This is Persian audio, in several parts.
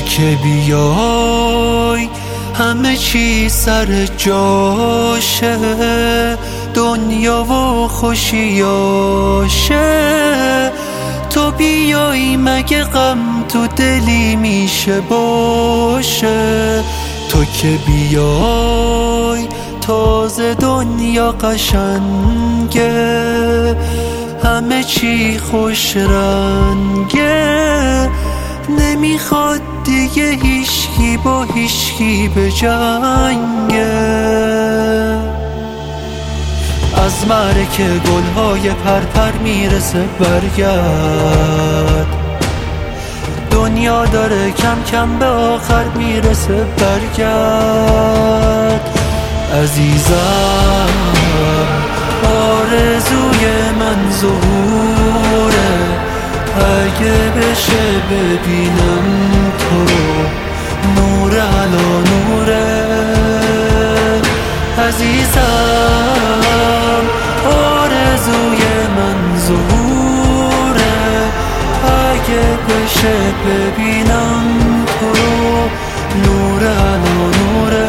که بیای همه چی سر جاشه، دنیا و خوشیاشه. تو بیای مگه غم تو دلی میشه باشه؟ تو که بیای تازه دنیا قشنگه، همه چی خوش رنگه. نمیخواد دیگه هیچکی با هیچکی به جنگه. از معرکه گلهای پرپر میرسه برگرد، دنیا داره کم کم به آخر میرسه برگرد. عزیزم آرزوی من ظهوره، اگه بشه ببینم تو رو نور علا نوره. عزیزم آرزوی من ظهوره، اگه بشه ببینم تو رو نور علا نوره.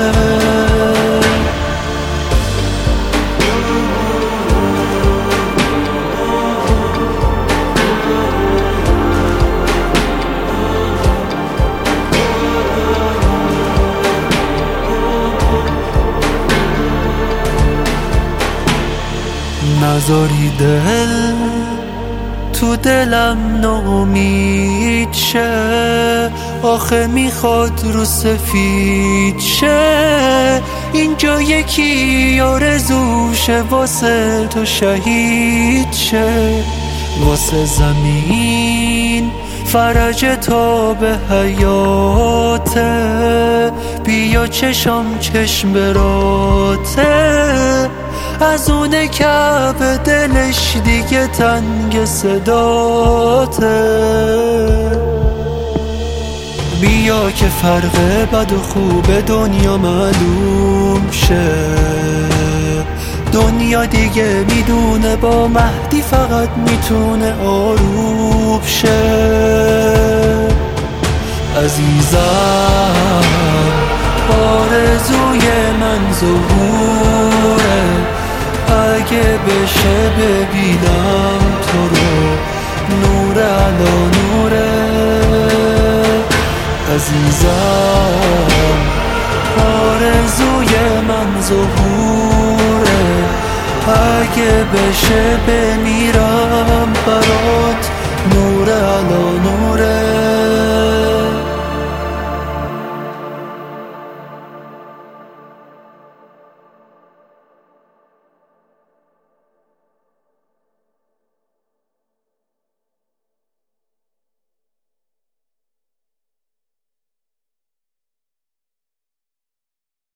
نذاری دل تو دلم ناامید شه، آخه میخواد رو سفید شه. اینجا یکی آرزوشه واسه تو شهید شه. واسه زمین فرج تا به حیاته، بیا چشم چشم براته. از اونه که به دلش دیگه تنگ صداته. بیا که فرق بد و خوب دنیا معلوم شه، دنیا دیگه میدونه با مهدی فقط میتونه آروم شه. عزیزم آرزوی من ظهوره، اگه بشه ببینم تو رو نور علا نوره. عزیزم آرزوی من ظهوره، اگه بشه بمیرم برات نور علا نوره.